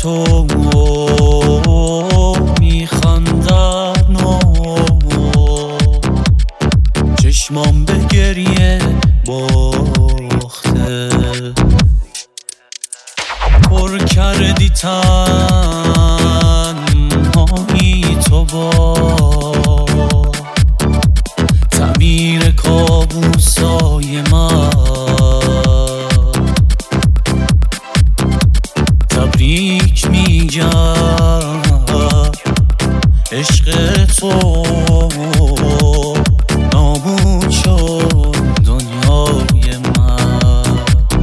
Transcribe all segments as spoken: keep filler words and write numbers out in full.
تو میخندن و چشمام به گریه باخته. پر کردی تنهایی تو با تعمیر کابوسای من. تبریک میگم عشق تو نابود شد دنیای من.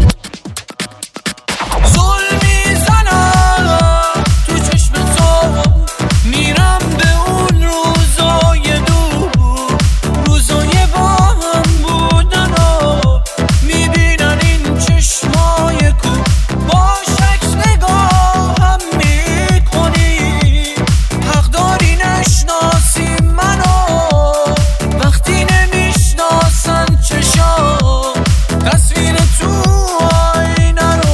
زل میزنم تو چشم تو میرم به اون روزای دور، روزای با هم بودن و میبینن این چشمای کو با شک نگاه هم میکنی. حق داری نشناسی منو وقتی نمیشناسن چشام تصویر تو آینه رو.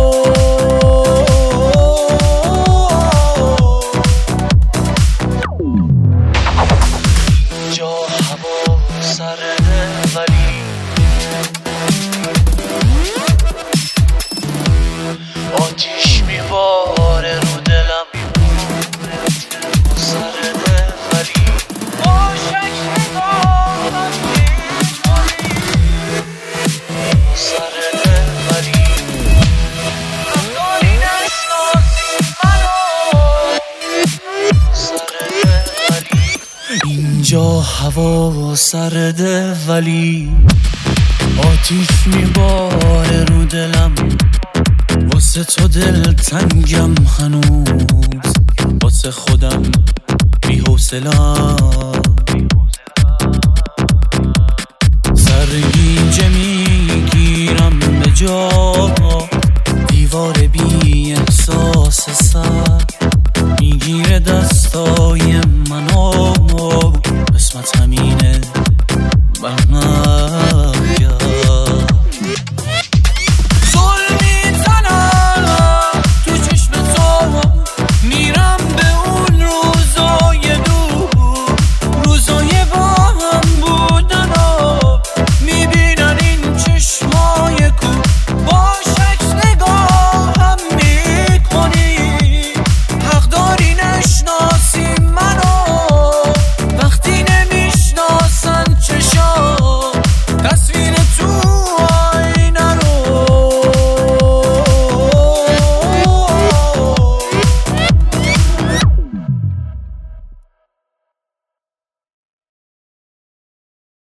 جا هوا سرده ولی آتیش میباره رو دلم. سرده ولی با شک نگاهم میکنی. سرده ولی حق داری نشناسی منو. سرده ولی اینجا هوا سرده ولی آتیش میباره رو دلم. واسه تو دل تنگم هنوز، واسه خودم بی حوصله‌ام. سرگیجه میگیرم به جا دیوار بی احساس سر میگیره دستا